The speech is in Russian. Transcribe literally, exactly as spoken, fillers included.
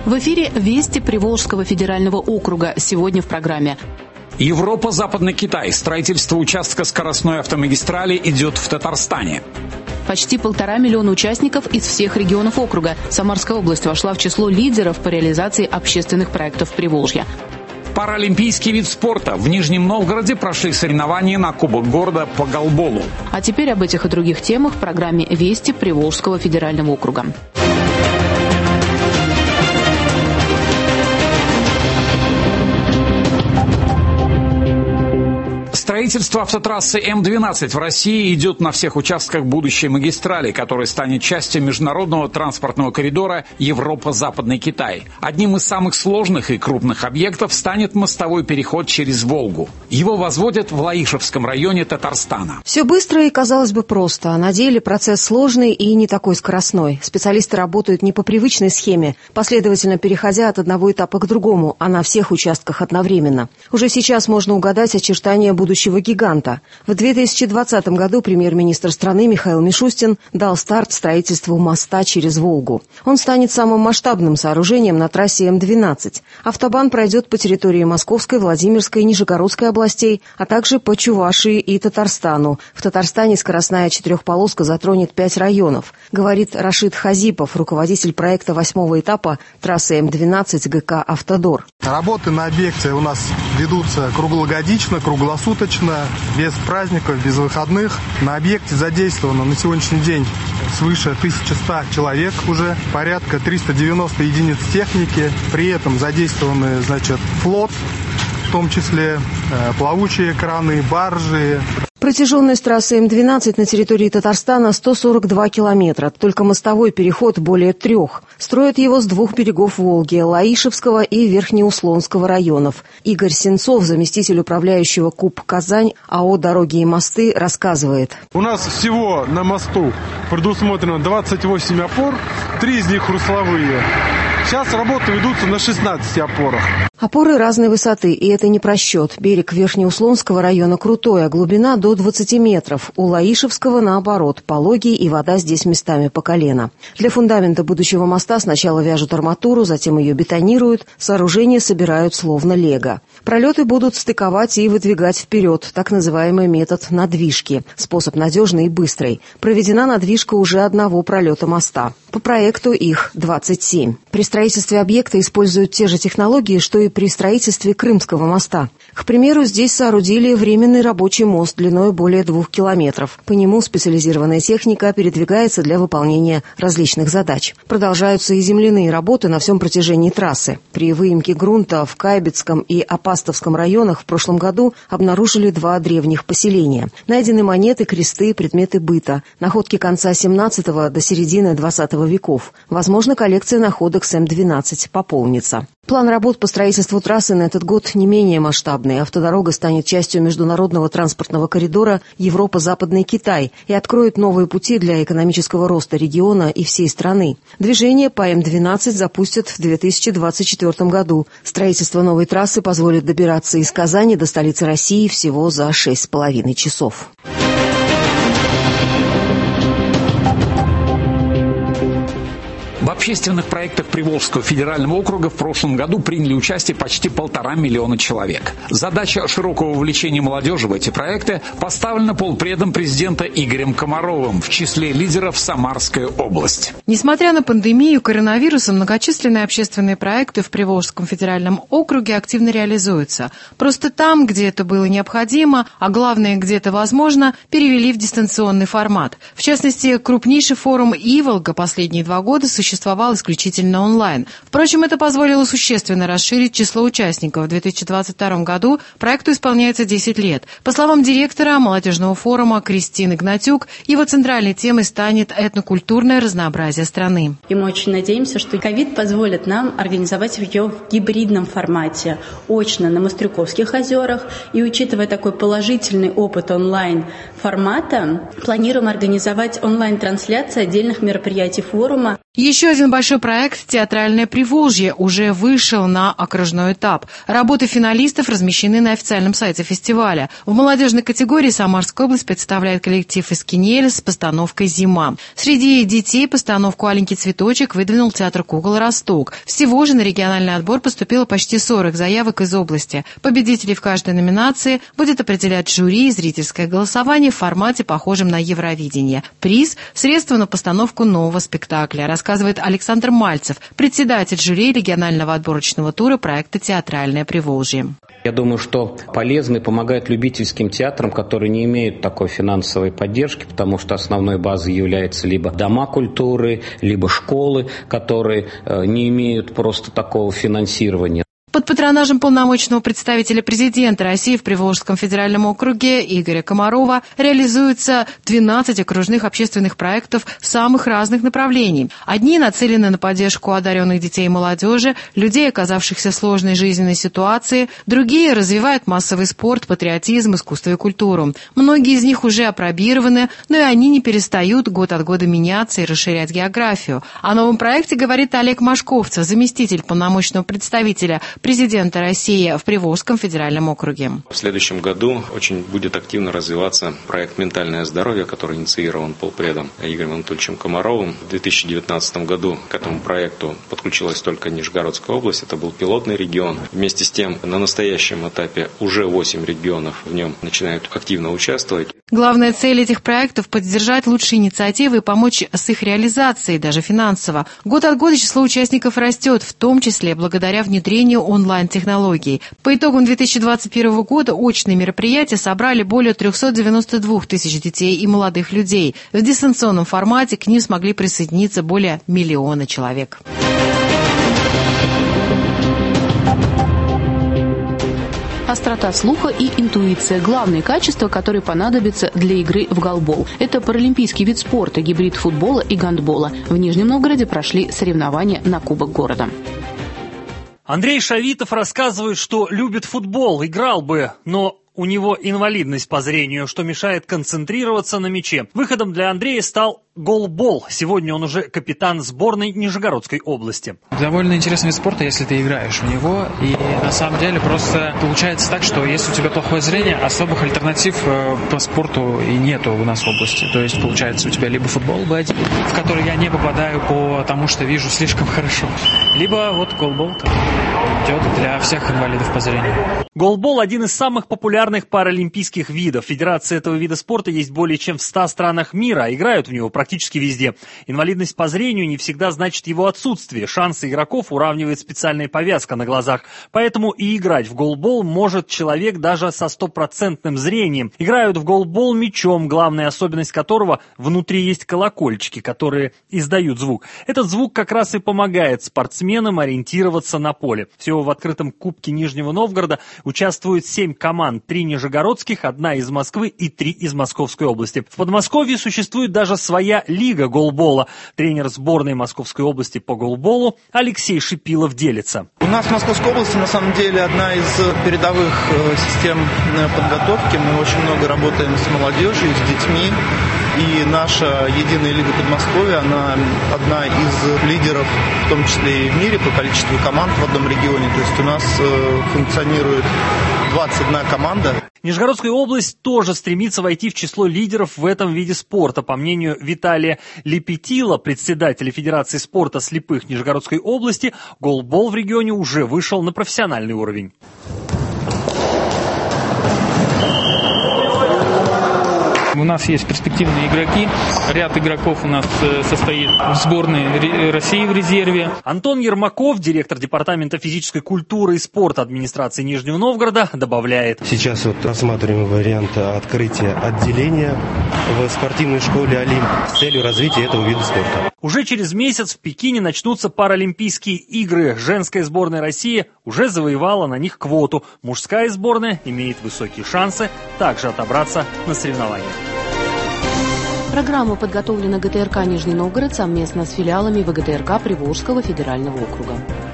В эфире «Вести Приволжского федерального округа». Сегодня в программе. Европа, Западный Китай. Строительство участка скоростной автомагистрали идет в Татарстане. Почти полтора миллиона участников из всех регионов округа. Самарская область вошла в число лидеров по реализации общественных проектов Приволжья. Паралимпийский вид спорта. В Нижнем Новгороде прошли соревнования на Кубок города по голболу. А теперь об этих и других темах в программе «Вести Приволжского федерального округа». Строительство автотрассы Эм двенадцать в России идет на всех участках будущей магистрали, которая станет частью международного транспортного коридора Европа-Западный Китай. Одним из самых сложных и крупных объектов станет мостовой переход через Волгу. Его возводят в Лаишевском районе Татарстана. Все быстро и, казалось бы, просто. А на деле процесс сложный и не такой скоростной. Специалисты работают не по привычной схеме, последовательно переходя от одного этапа к другому, а на всех участках одновременно. Уже сейчас можно угадать очертания будущего гиганта. В две тысячи двадцатом году премьер-министр страны Михаил Мишустин дал старт строительству моста через Волгу. Он станет самым масштабным сооружением на трассе Эм двенадцать. Автобан пройдет по территории Московской, Владимирской и Нижегородской областей, а также по Чувашии и Татарстану. В Татарстане скоростная четырехполоска затронет пять районов, говорит Рашид Хазипов, руководитель проекта восьмого этапа трассы Эм двенадцать ГК «Автодор». Работы на объекте у нас ведутся круглогодично, круглосуточно, без праздников, без выходных. На объекте задействовано на сегодняшний день свыше тысячи ста человек уже, порядка триста девяносто единиц техники. При этом задействованы, значит, флот, в том числе э, плавучие краны, баржи. Протяженность трассы Эм двенадцать на территории Татарстана сто сорок два километра. Только мостовой переход более трех. Строят его с двух берегов Волги – Лаишевского и Верхнеуслонского районов. Игорь Сенцов, заместитель управляющего КУП «Казань» АО «Дороги и мосты», рассказывает. У нас всего на мосту предусмотрено двадцать восемь опор, три из них русловые. Сейчас работы ведутся на шестнадцати опорах. Опоры разной высоты, и это не просчет. Берег Верхнеуслонского района крутой, а глубина до двадцати метров. У Лаишевского, наоборот, пологий, и вода здесь местами по колено. Для фундамента будущего моста сначала вяжут арматуру, затем ее бетонируют, сооружение собирают словно лего. Пролеты будут стыковать и выдвигать вперед, так называемый метод надвижки. Способ надежный и быстрый. Проведена надвижка уже одного пролета моста. По проекту их двадцать семь. При строительстве объекта используют те же технологии, что и при строительстве Крымского моста. К примеру, здесь соорудили временный рабочий мост длиной более двух километров. По нему специализированная техника передвигается для выполнения различных задач. Продолжаются и земляные работы на всем протяжении трассы. При выемке грунта в Кайбецком и Апастовском районах в прошлом году обнаружили два древних поселения. Найдены монеты, кресты, предметы быта. Находки конца семнадцатого до середины двадцатого веков. Возможно, коллекция находок с Эм двенадцать пополнится. План работ по строительству трассы на этот год не менее масштабный. Автодорога станет частью международного транспортного коридора Европа-Западный Китай и откроет новые пути для экономического роста региона и всей страны. Движение по Эм двенадцать запустят в две тысячи двадцать четвёртом году. Строительство новой трассы позволит добираться из Казани до столицы России всего за шесть с половиной часов. В общественных проектах Приволжского федерального округа в прошлом году приняли участие почти полтора миллиона человек. Задача широкого вовлечения молодежи в эти проекты поставлена полпредом президента Игорем Комаровым в числе лидеров Самарская область. Несмотря на пандемию коронавируса, многочисленные общественные проекты в Приволжском федеральном округе активно реализуются. Просто там, где это было необходимо, а главное, где это возможно, перевели в дистанционный формат. В частности, крупнейший форум «Иволга» последние два года существовал исключительно онлайн. Впрочем, это позволило существенно расширить число участников. В две тысячи двадцать втором году проекту исполняется десять лет. По словам директора молодежного форума Кристины Гнатюк, его центральной темой станет этнокультурное разнообразие страны. И мы очень надеемся, что ковид позволит нам организовать ее в гибридном формате, очно на Мострюковских озерах. И учитывая такой положительный опыт онлайн формата. Планируем организовать онлайн-трансляции отдельных мероприятий форума. Еще один большой проект «Театральное Приволжье» уже вышел на окружной этап. Работы финалистов размещены на официальном сайте фестиваля. В молодежной категории Самарская область представляет коллектив из Кинеля с постановкой «Зима». Среди детей постановку «Аленький цветочек» выдвинул театр кукол «Росток». Всего же на региональный отбор поступило почти сорок заявок из области. Победителей в каждой номинации будет определять жюри и зрительское голосование в формате, похожем на Евровидение. Приз – средства на постановку нового спектакля, рассказывает Александр Мальцев, председатель жюри регионального отборочного тура проекта «Театральное Приволжье». Я думаю, что полезно и помогает любительским театрам, которые не имеют такой финансовой поддержки, потому что основной базой являются либо дома культуры, либо школы, которые не имеют просто такого финансирования. Под патронажем полномочного представителя президента России в Приволжском федеральном округе Игоря Комарова реализуется двенадцать окружных общественных проектов самых разных направлений. Одни нацелены на поддержку одаренных детей и молодежи, людей, оказавшихся в сложной жизненной ситуации, другие развивают массовый спорт, патриотизм, искусство и культуру. Многие из них уже апробированы, но и они не перестают год от года меняться и расширять географию. О новом проекте говорит Олег Машковцев, заместитель полномочного представителя президента России в Приволжском федеральном округе. В следующем году очень будет активно развиваться проект «Ментальное здоровье», который инициирован полпредом Игорем Анатольевичем Комаровым. В две тысячи девятнадцатом году к этому проекту подключилась только Нижегородская область. Это был пилотный регион. Вместе с тем, на настоящем этапе уже восемь регионов в нем начинают активно участвовать. Главная цель этих проектов – поддержать лучшие инициативы и помочь с их реализацией, даже финансово. Год от года число участников растет, в том числе благодаря внедрению онлайн-технологий. По итогам две тысячи двадцать первого года очные мероприятия собрали более трехсот девяноста двух тысяч детей и молодых людей. В дистанционном формате к ним смогли присоединиться более миллиона человек. Острота слуха и интуиция – главные качества, которые понадобятся для игры в голбол. Это паралимпийский вид спорта, гибрид футбола и гандбола. В Нижнем Новгороде прошли соревнования на Кубок города. Андрей Шавитов рассказывает, что любит футбол, играл бы, но у него инвалидность по зрению, что мешает концентрироваться на мяче. Выходом для Андрея стал голбол. Сегодня он уже капитан сборной Нижегородской области. Довольно интересный вид спорта, если ты играешь в него. И на самом деле просто получается так, что если у тебя плохое зрение, особых альтернатив по спорту и нету у нас в области. То есть получается у тебя либо футбол бэ один, в который я не попадаю, потому что вижу слишком хорошо, либо вот голбол, который идет для всех инвалидов по зрению. Голбол – один из самых популярных паралимпийских видов. Федерация этого вида спорта есть более чем в ста странах мира, а играют в него практически везде. Инвалидность по зрению не всегда значит его отсутствие. Шансы игроков уравнивает специальная повязка на глазах. Поэтому и играть в голбол может человек даже со стопроцентным зрением. Играют в голбол мячом, главная особенность которого – внутри есть колокольчики, которые издают звук. Этот звук как раз и помогает спортсменам ориентироваться на поле. Всего в открытом кубке Нижнего Новгорода участвуют семь команд, три нижегородских, одна из Москвы и три из Московской области. В Подмосковье существует даже своя лига голбола. Тренер сборной Московской области по голболу Алексей Шипилов делится. У нас в Московской области на самом деле одна из передовых систем подготовки. Мы очень много работаем с молодежью, с детьми. И наша единая лига Подмосковья, она одна из лидеров, в том числе и в мире, по количеству команд в одном регионе. То есть у нас э, функционирует двадцать одна команда. Нижегородская область тоже стремится войти в число лидеров в этом виде спорта. По мнению Виталия Лепетила, председателя Федерации спорта слепых Нижегородской области, голбол в регионе уже вышел на профессиональный уровень. У нас есть перспективные игроки. Ряд игроков у нас состоит в сборной России в резерве. Антон Ермаков, директор департамента физической культуры и спорта администрации Нижнего Новгорода, добавляет. Сейчас вот рассматриваем вариант открытия отделения в спортивной школе «Олимп» с целью развития этого вида спорта. Уже через месяц в Пекине начнутся Паралимпийские игры. Женская сборная России уже завоевала на них квоту. Мужская сборная имеет высокие шансы также отобраться на соревнованиях. Программа подготовлена гэ тэ эр ка Нижний Новгород совместно с филиалами вэ гэ тэ эр ка Приволжского федерального округа.